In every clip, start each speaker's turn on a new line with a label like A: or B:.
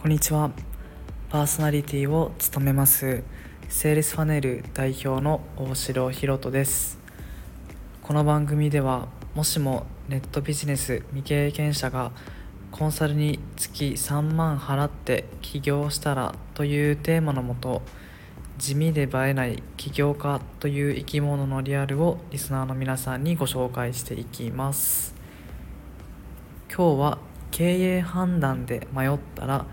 A: こんにちは。パーソナリティを務めますセールスファネル代表の大城ひろとです。この番組では、もしもネットビジネス未経験者がコンサルに月3万払って起業したらというテーマのもと、地味で映えない起業家という生き物のリアルをリスナーの皆さんにご紹介していきます。今日は経営判断で迷ったら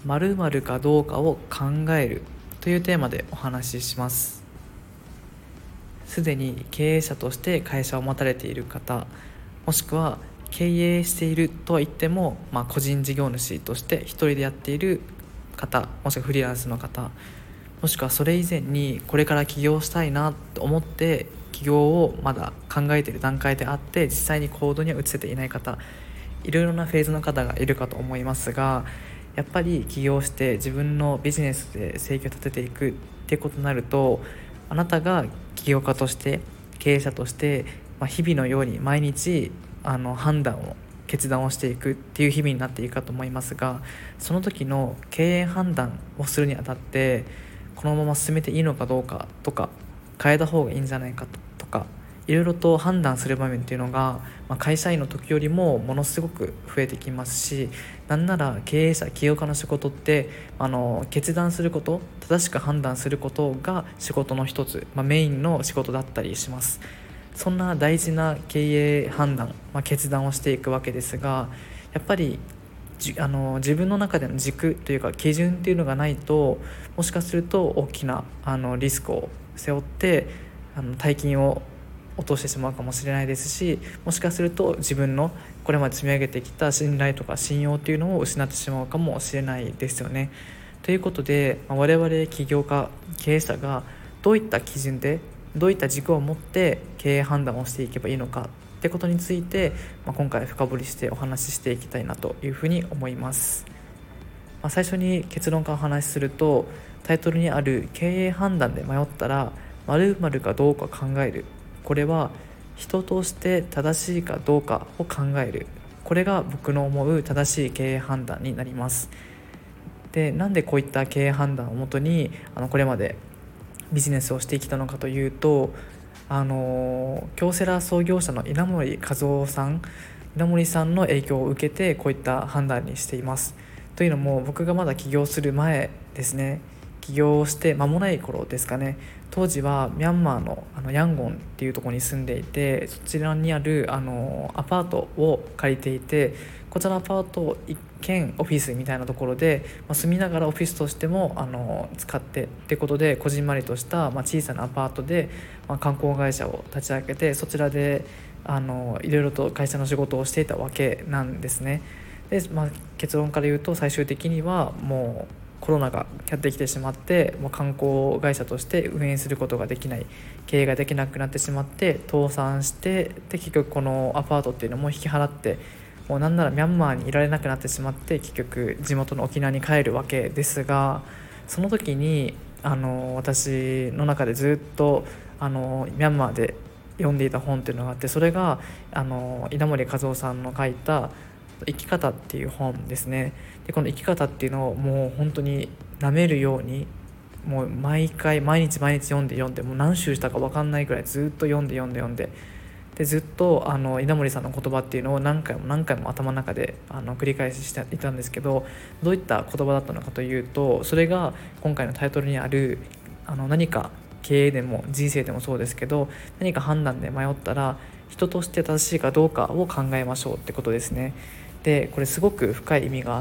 A: 〇〇かどうかを考えるというテーマでお話しします。すでに経営者として会社を持たれている方、もしくは経営しているとは言っても、個人事業主として一人でやっている方、もしくはフリーランスの方、もしくはそれ以前にこれから起業したいなと思って起業をまだ考えている段階であって実際に行動には移せていない方、いろいろなフェーズの方がいるかと思いますが、やっぱり起業して自分のビジネスで生計を立てていくってことになると、あなたが起業家として経営者として、日々のように毎日決断をしていくっていう日々になっていくかと思いますが、その時の経営判断をするにあたってこのまま進めていいのかどうかとか、変えた方がいいんじゃないかとか、いろいろと判断する場面っていうのが、会社員の時よりもものすごく増えてきますし、なんなら経営者起業家の仕事って決断すること、正しく判断することが仕事の一つ、メインの仕事だったりします。そんな大事な経営判断、決断をしていくわけですが、やっぱり自分の中での軸というか基準っていうのがないと、もしかすると大きなリスクを背負って大金を落としてしまうかもしれないですし、もしかすると自分のこれまで積み上げてきた信頼とか信用っていうのを失ってしまうかもしれないですよね。ということで、我々起業家経営者がどういった基準でどういった軸を持って経営判断をしていけばいいのかってことについて、今回深掘りしてお話ししていきたいなというふうに思います。最初に結論からお話しすると、タイトルにある経営判断で迷ったら〇〇かどうか考える、これは人として正しいかどうかを考える、これが僕の思う正しい経営判断になります。で、なんでこういった経営判断をもとにこれまでビジネスをしてきたのかというと、京セラ創業者の稲盛和夫さん稲盛さんの影響を受けてこういった判断にしています。というのも、僕がまだ起業する前ですね、起業して間もない頃ですかね、当時はミャンマーのヤンゴンっていうところに住んでいて、そちらにあるアパートを借りていて、こちらのアパート一軒オフィスみたいなところで、住みながらオフィスとしても使ってってことで、こじんまりとした、小さなアパートで、観光会社を立ち上げて、そちらでいろいろと会社の仕事をしていたわけなんですね。で、結論から言うと、最終的にはもうコロナがやってきてしまって、もう観光会社として運営することができない、経営ができなくなってしまって倒産して、で結局このアパートっていうのも引き払って、もうなんならミャンマーにいられなくなってしまって、結局地元の沖縄に帰るわけですが、その時に私の中でずっとミャンマーで読んでいた本っていうのがあって、それが稲盛和夫さんの書いた生き方っていう本ですね。で、この生き方っていうのをもう本当に舐めるように、もう毎回毎日読んでもう何周したか分かんないぐらいずっと読んで、でずっと稲盛さんの言葉っていうのを何回も頭の中で繰り返ししていたんですけど、どういった言葉だったのかというと、それが今回のタイトルにある何か経営でも人生でもそうですけど、何か判断で迷ったら人として正しいかどうかを考えましょうってことですね。で、これすごく深い意味があって、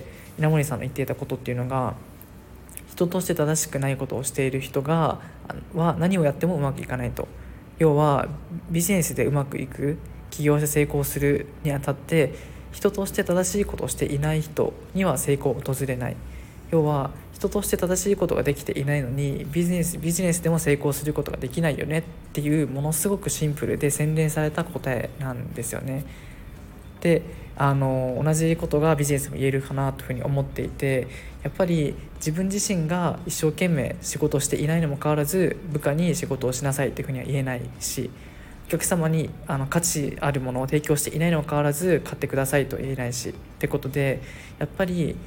A: 稲森さんの言っていたことっていうのが、人として正しくないことをしている人は何をやってもうまくいかないと。要はビジネスでうまくいく、起業して成功するにあたって、人として正しいことをしていない人には成功を訪れない。要は人として正しいことができていないのにビジネスでも成功することができないよねっていう、ものすごくシンプルで洗練された答えなんですよね。で、同じことがビジネスも言えるかなというふうに思っていて、やっぱり自分自身が一生懸命仕事をしていないにもかかわらず、部下に仕事をしなさいというふうには言えないし、お客様に価値あるものを提供していないにもかかわらず買ってくださいと言えないしってことで、やっぱり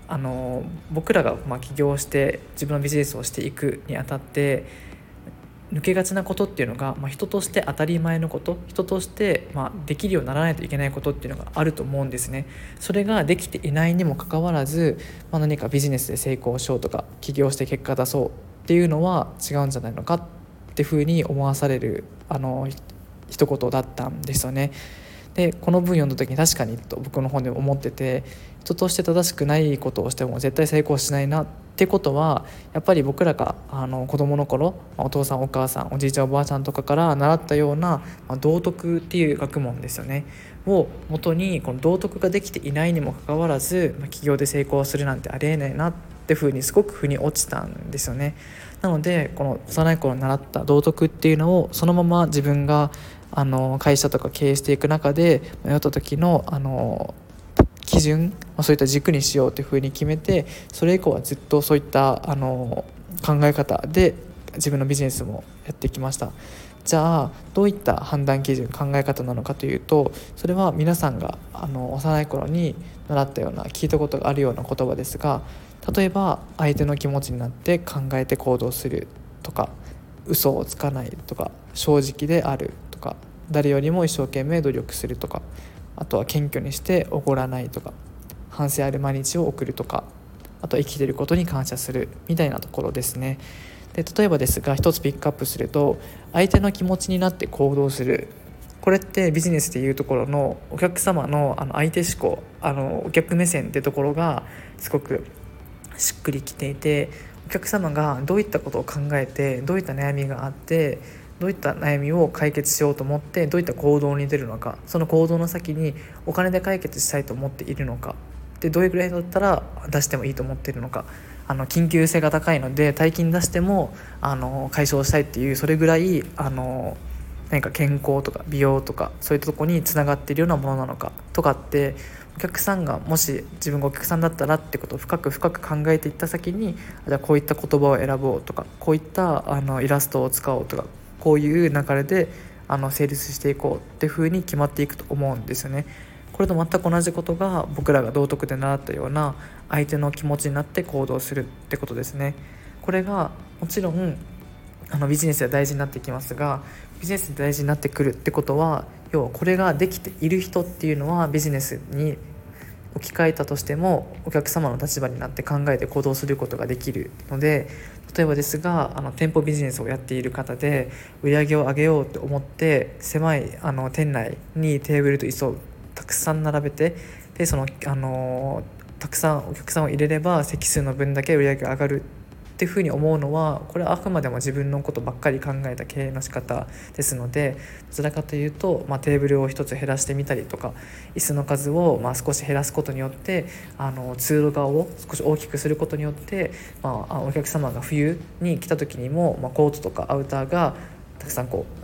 A: 僕らが起業して自分のビジネスをしていくにあたって抜けがちなことっていうのが、人として当たり前のこと、人として、できるようにならないといけないことっていうのがあると思うんですね。それができていないにもかかわらず、何かビジネスで成功しようとか起業して結果出そうっていうのは違うんじゃないのかっていうふうに思わされる一言だったんですよね。でこの文読んだ時に確かにと僕の方で思ってて、人として正しくないことをしても絶対成功しないなってことは、やっぱり僕らが子どもの頃、お父さんお母さんおじいちゃんおばあちゃんとかから習ったような、道徳っていう学問ですよねを元に、この道徳ができていないにもかかわらず、起業で成功するなんてありえないなってふうにすごく腑に落ちたんですよね。なのでこの幼い頃に習った道徳っていうのをそのまま自分が会社とか経営していく中で迷った時の基準、そういった軸にしようというふうに決めて、それ以降はずっとそういった考え方で自分のビジネスもやってきました。じゃあどういった判断基準、考え方なのかというと、それは皆さんが幼い頃に習ったような、聞いたことがあるような言葉ですが、例えば相手の気持ちになって考えて行動するとか、嘘をつかないとか、正直であるとか、誰よりも一生懸命努力するとか、あとは謙虚にしておごらないとか、反省ある毎日を送るとか、あとは生きていることに感謝するみたいなところですね。で例えばですが一つピックアップすると、相手の気持ちになって行動する、これってビジネスでいうところのお客様の相手思考、お客目線ってところがすごくしっくりきていて、お客様がどういったことを考えて、どういった悩みがあって、どういった悩みを解決しようと思ってどういった行動に出るのか、その行動の先にお金で解決したいと思っているのか、でどれぐらいだったら出してもいいと思っているのか、緊急性が高いので大金出しても解消したいっていう、それぐらい何か健康とか美容とかそういったところにつながっているようなものなのかとかって、お客さんがもし自分がお客さんだったらってことを深く深く考えていった先に、じゃあこういった言葉を選ぼうとか、こういったイラストを使おうとか、こういう流れで成立していこうっていう風に決まっていくと思うんですよね。これと全く同じことが僕らが道徳で習ったような、相手の気持ちになって行動するってことですね。これがもちろんビジネスで大事になってきますが、ビジネスで大事になってくるってことは、要はこれができている人っていうのはビジネスに置き換えたとしてもお客様の立場になって考えて行動することができるので、例えばですが店舗ビジネスをやっている方で売り上げを上げようと思って狭い店内にテーブルと椅子をたくさん並べて、でたくさんお客さんを入れれば席数の分だけ売り上げが上がるっていうふうに思うのは、これはあくまでも自分のことばっかり考えた経営の仕方ですので、どちらかというと、テーブルを一つ減らしてみたりとか、椅子の数を少し減らすことによって通路側を少し大きくすることによって、お客様が冬に来た時にも、コートとかアウターがたくさん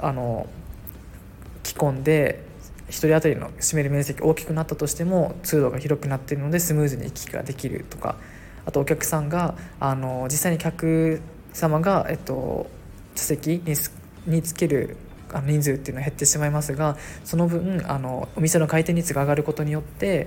A: 着込んで1人当たりの占める面積大きくなったとしても通路が広くなっているのでスムーズに行き来ができるとか、あとお客さんが実際に客様が、座席につける人数っていうのは減ってしまいますが、その分お店の回転率が上がることによって、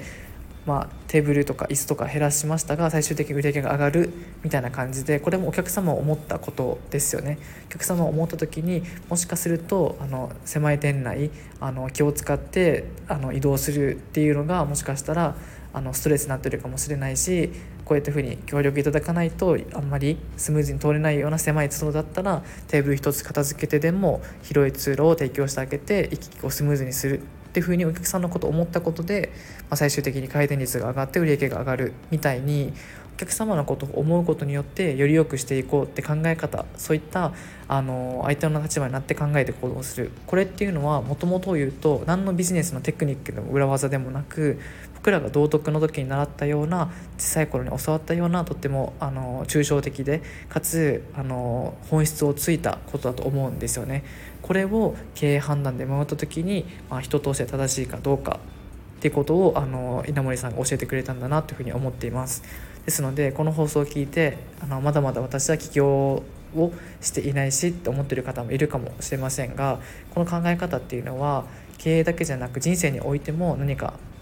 A: テーブルとか椅子とか減らしましたが最終的に売り上げが上がるみたいな感じで、これもお客様を思ったことですよね。お客様を思った時にもしかすると狭い店内気を使って移動するっていうのがもしかしたらストレスになってるかもしれないし、こういった風に協力いただかないとあんまりスムーズに通れないような狭い通路だったら、テーブル一つ片付けてでも広い通路を提供してあげて行き来をスムーズにするっていう風にお客さんのことを思ったことで、最終的に回転率が上がって売り上げが上がるみたいに、お客様のことを思うことによってより良くしていこうって考え方、そういった相手の立場になって考えて行動する、これっていうのはもともとを言うと何のビジネスのテクニックの裏技でもなく、僕らが道徳の時に習ったような小さい頃に教わったようなとっても抽象的でかつ本質をついたことだと思うんですよね。これを経営判断で回った時に、人として正しいかどうかっていうことを稲森さんが教えてくれたんだなというふうに思っています。ですのでこの放送を聞いてまだまだ私は起業をしていないしって思っている方もいるかもしれませんが、この考え方っていうのは経営だけじゃなく人生においても何か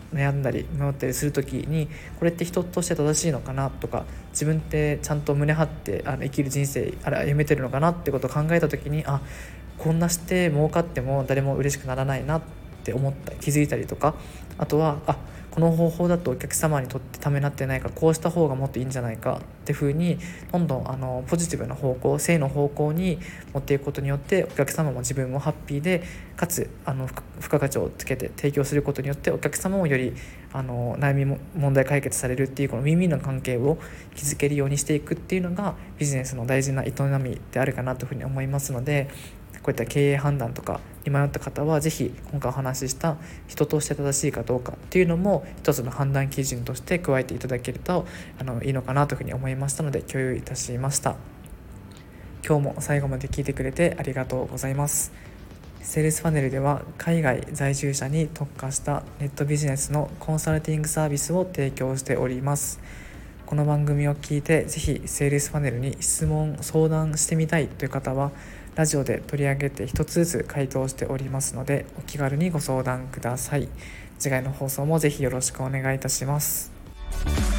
A: 悩んだり迷ったりする時に、これって人として正しいのかなとか、自分ってちゃんと胸張って生きる人生歩めてるのかなってことを考えた時に、こんなして儲かっても誰も嬉しくならないなって気づいたりとか、あとはこの方法だとお客様にとってためになってないから、こうした方がもっといいんじゃないかっていう風にどんどんポジティブな方向、正の方向に持っていくことによって、お客様も自分もハッピーで、かつ付加価値をつけて提供することによって、お客様もより悩みも問題解決されるっていう、このウィンウィンの関係を築けるようにしていくっていうのがビジネスの大事な営みであるかなというふうに思いますので、こういった経営判断とかに迷った方は、ぜひ今回お話しした人として正しいかどうかっていうのも一つの判断基準として加えていただけるといいのかなというふうに思いましたので、共有いたしました。今日も最後まで聞いてくれてありがとうございます。セールスファネルでは海外在住者に特化したネットビジネスのコンサルティングサービスを提供しております。この番組を聞いて、ぜひセールスファネルに質問相談してみたいという方は、ラジオで取り上げて一つずつ回答しておりますので、お気軽にご相談ください。次回の放送もぜひよろしくお願いいたします。